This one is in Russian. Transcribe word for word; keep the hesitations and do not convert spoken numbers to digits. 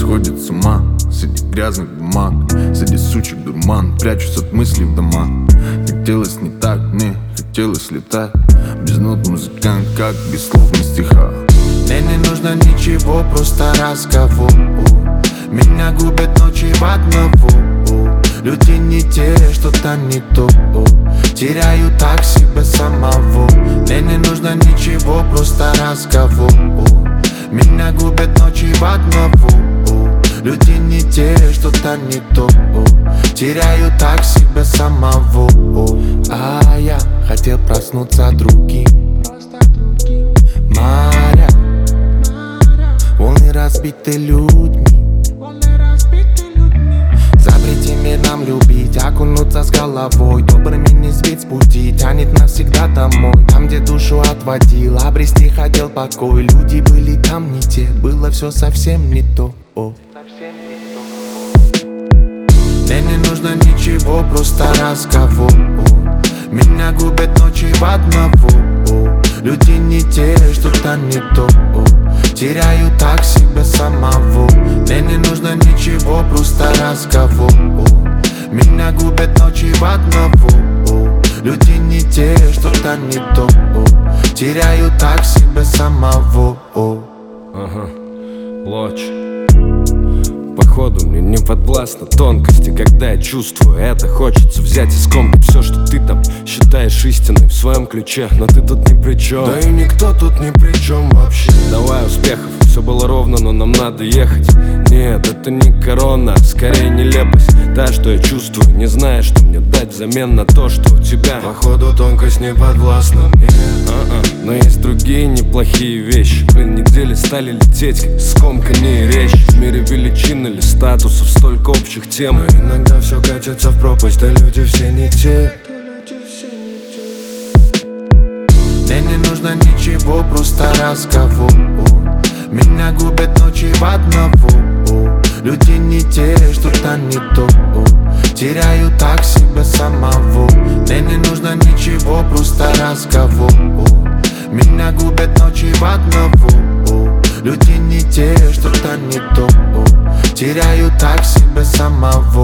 сходит с ума среди грязных бумаг, среди сучек дурман, прячусь от мыслей в дома. Хотелось не так, мне хотелось летать без нот музыкант, как без слов на стихах. Мне не нужно ничего, просто разговор. Меня губят ночи в одного. Люди не те, что-то не то. Теряю так себя самого. Мне не нужно ничего, просто разговор. Меня губят ночи в одного. Люди не те, что-то не то. Теряю так себя самого. А я хотел проснуться другим. Моря, волны разбиты людьми. Запрети мир нам любить, окунуться с головой, добрыми не сбить с пути, тянет навсегда домой. Там, где душу отводил, обрести хотел покой. Люди были там не те, было все совсем не то. О. Мне не нужно ничего, просто разговор. Меня губят ночи в одного. Люди не те, что-то не то. Теряю так себя самого. Мне не нужно ничего, просто разговор. Меня губят ночи в одного. Люди не те, что-то не то. Теряю так себя самого. Ага, Лоч. Походу мне не подвластны тонкости, когда я чувствую это. Хочется взять и скомкать все, что ты там считаешь истиной в своем ключе. Но ты тут ни при чем. Да и никто тут ни при чем вообще. Давай успехов, все было ровно, но нам надо ехать. Нет, это не корона, скорее нелепость. Та, что я чувствую, не зная, что мне дать взамен на то, что у тебя. Походу тонкость не подвластна мне. А-а. Но есть другие неплохие вещи. Блин, недели стали лететь, как скомканные речи. В мире величин или статусов столько общих тем. Но иногда все катится в пропасть, да люди все не те. Мне не нужно ничего, просто разговор. Меня губят ночи в одного. Люди не те, что-то не то. Теряю так себя самого. Мне не нужно ничего, просто разговор. Меня губят ночи в одного. Люди не те, что-то не то. Теряю так себя самого.